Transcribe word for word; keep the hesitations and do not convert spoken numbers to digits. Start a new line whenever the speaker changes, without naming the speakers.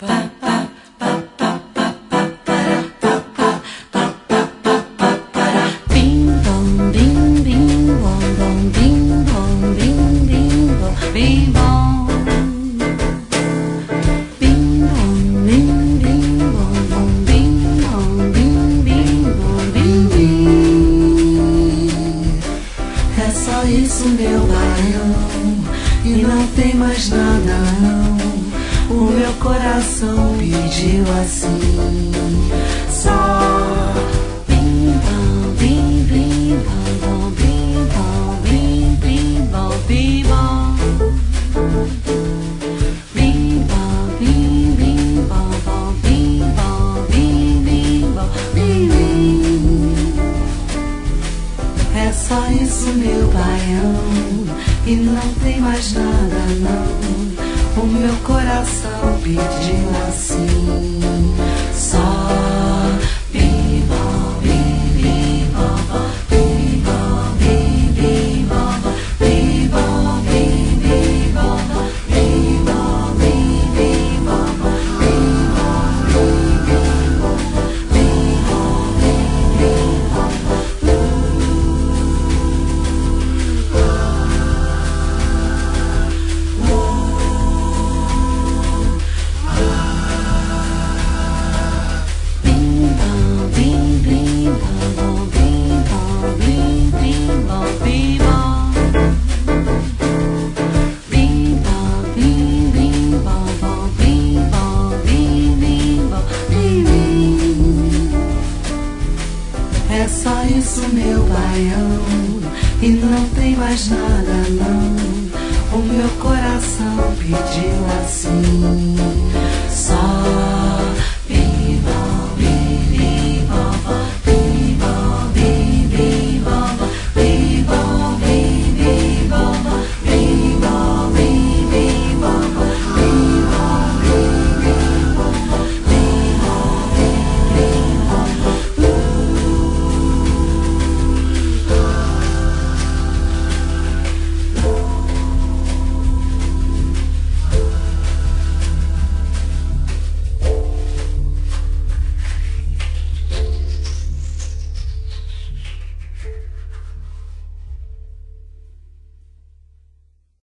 Só isso, meu baião, e não tem mais nada não. O meu coração pediu assim, só bim bom, bim bim bom, bom, bim bom, bim bim bom, bim bom, bim bom, bim bim bom, bom, bim bom, bim bim bom, bim bim. É só isso, meu baião, e não tem mais nada não. O meu coração pediu assim, só bim bom, bim bim bom, bom, bim bom, bim bim bom, bom, bim bom, bim bim bom, bom, bim bom, bim bim bom, bom, bim bom, bim bim bom, bom, bim bom, bim bim bom, bom. É só isso, meu baião, e não tem mais nada não. O meu coração pediu assim.